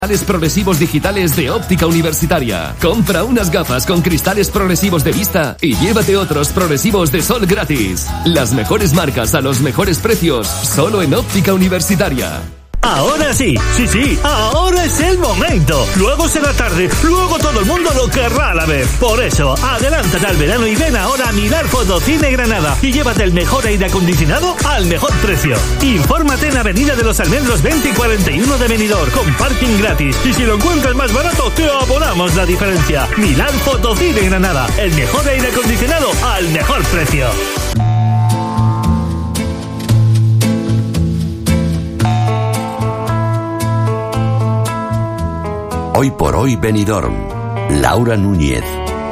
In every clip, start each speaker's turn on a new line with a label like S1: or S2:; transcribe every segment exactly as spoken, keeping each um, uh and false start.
S1: Cristales progresivos digitales de Óptica Universitaria. Compra unas gafas con cristales progresivos de vista y llévate otros progresivos de sol gratis. Las mejores marcas a los mejores precios, solo en Óptica Universitaria.
S2: Ahora sí, sí, sí, ahora es el momento. Luego será tarde, luego todo el mundo lo querrá a la vez. Por eso, adelántate al verano y ven ahora a Milar Fotocine Granada y llévate el mejor aire acondicionado al mejor precio. Infórmate en Avenida de los Almendros veinte y cuarenta y uno de Benidorm, con parking gratis. Y si lo encuentras más barato, te abonamos la diferencia. Milar Fotocine Granada, el mejor aire acondicionado al mejor precio.
S3: Hoy por hoy Benidorm, Laura Núñez.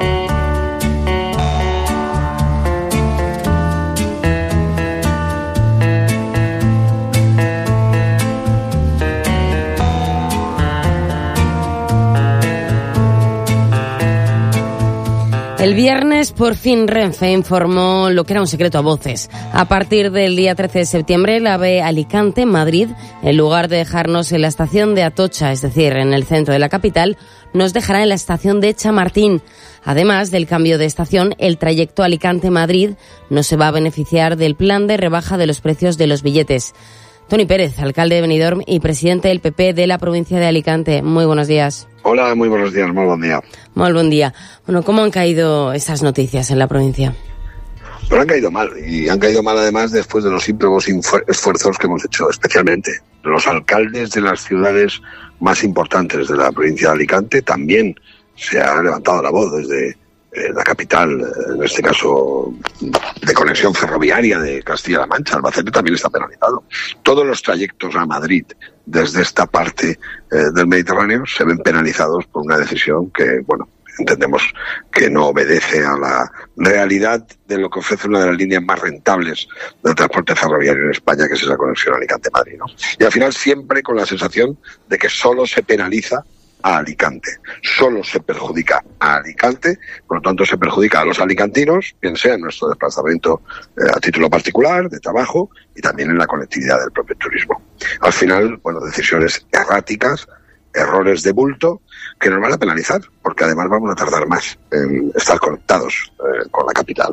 S4: El viernes, por fin, Renfe informó lo que era un secreto a voces. A partir del día trece de septiembre, la AVE Alicante-Madrid, en lugar de dejarnos en la estación de Atocha, es decir, en el centro de la capital, nos dejará en la estación de Chamartín. Además del cambio de estación, el trayecto Alicante-Madrid no se va a beneficiar del plan de rebaja de los precios de los billetes. Toni Pérez, alcalde de Benidorm y presidente del P P de la provincia de Alicante. Muy buenos días.
S5: Hola, muy buenos días, muy buen día.
S4: Muy buen día. Bueno, ¿cómo han caído esas noticias en la provincia?
S5: Pero han caído mal, y han caído mal además después de los ímprobos esfuerzos que hemos hecho, especialmente los alcaldes de las ciudades más importantes de la provincia de Alicante. También se ha levantado la voz desde eh, la capital, en este caso de conexión ferroviaria de Castilla-La Mancha. Albacete también está penalizado. Todos los trayectos a Madrid desde esta parte eh, del Mediterráneo se ven penalizados por una decisión que, bueno, entendemos que no obedece a la realidad de lo que ofrece una de las líneas más rentables del transporte ferroviario en España, que es esa conexión Alicante-Madrid, ¿no? Y al final siempre con la sensación de que solo se penaliza a Alicante, solo se perjudica a Alicante, por lo tanto se perjudica a los alicantinos, bien sea en nuestro desplazamiento eh, a título particular, de trabajo, y también en la conectividad del propio turismo. Al final, bueno, decisiones erráticas, errores de bulto, que nos van a penalizar, porque además vamos a tardar más en estar conectados eh, con la capital.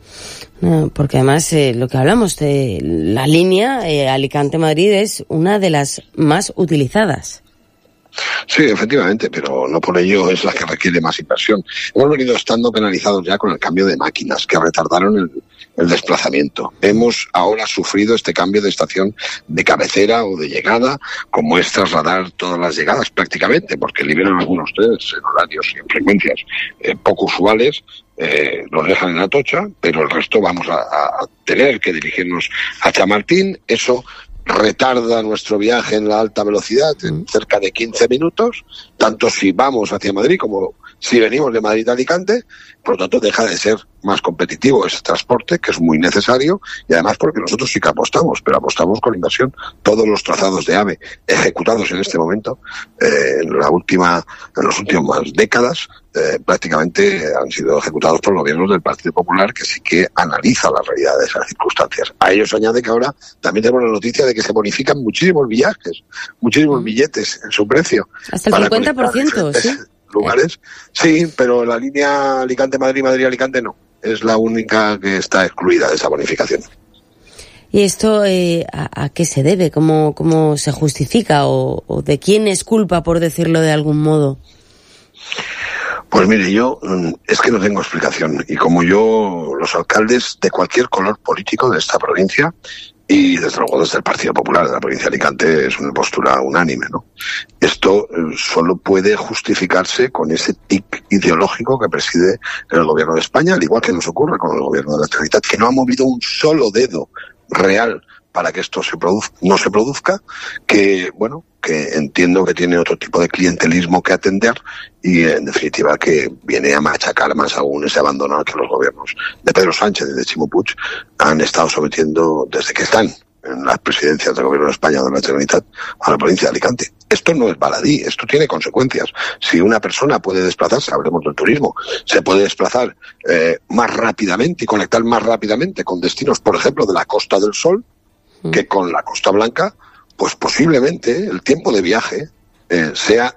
S4: No, porque además eh, lo que hablamos de la línea eh, Alicante-Madrid es una de las más utilizadas.
S5: Sí, efectivamente, pero no por ello es la que requiere más inversión. Hemos venido estando penalizados ya con el cambio de máquinas que retardaron el, el desplazamiento. Hemos ahora sufrido este cambio de estación de cabecera o de llegada, con muestras radar todas las llegadas prácticamente, porque liberan algunos trenes en horarios y en frecuencias eh, poco usuales. Eh, los dejan en Atocha, pero el resto vamos a, a tener que dirigirnos a Chamartín. Eso retarda nuestro viaje en la alta velocidad en cerca de quince minutos, tanto si vamos hacia Madrid como si venimos de Madrid a Alicante. Por lo tanto, deja de ser más competitivo ese transporte, que es muy necesario, y además porque nosotros sí que apostamos, pero apostamos con inversión. Todos los trazados de AVE ejecutados en este momento, eh, en la última, en las últimas décadas, eh, prácticamente han sido ejecutados por gobiernos del Partido Popular, que sí que analiza la realidad de esas circunstancias. A ello se añade que ahora también tenemos la noticia de que se bonifican muchísimos viajes, muchísimos billetes en su precio.
S4: Hasta el cincuenta por ciento, ¿sí?
S5: Lugares. Sí, pero la línea Alicante-Madrid, Madrid-Alicante no. Es la única que está excluida de esa bonificación.
S4: ¿Y esto eh, a, a qué se debe? ¿Cómo, cómo se justifica? O, ¿O de quién es culpa, por decirlo de algún modo?
S5: Pues mire, yo es que no tengo explicación. Y como yo, los alcaldes de cualquier color político de esta provincia, y desde luego desde el Partido Popular de la provincia de Alicante, es una postura unánime, ¿no? Esto eh, solo puede justificarse con ese tic ideológico que preside el gobierno de España, al igual que nos ocurre con el gobierno de la Generalitat, que no ha movido un solo dedo real para que esto se produzca, no se produzca, que, bueno, que entiendo que tiene otro tipo de clientelismo que atender y, en definitiva, que viene a machacar más aún ese abandono que los gobiernos de Pedro Sánchez y de Ximo Puig han estado sometiendo desde que están en las presidencias del gobierno de España o de la Generalitat a la provincia de Alicante. Esto no es baladí, esto tiene consecuencias. Si una persona puede desplazarse, hablemos del turismo, se puede desplazar eh, más rápidamente y conectar más rápidamente con destinos, por ejemplo, de la Costa del Sol, que con la Costa Blanca, pues posiblemente el tiempo de viaje eh, sea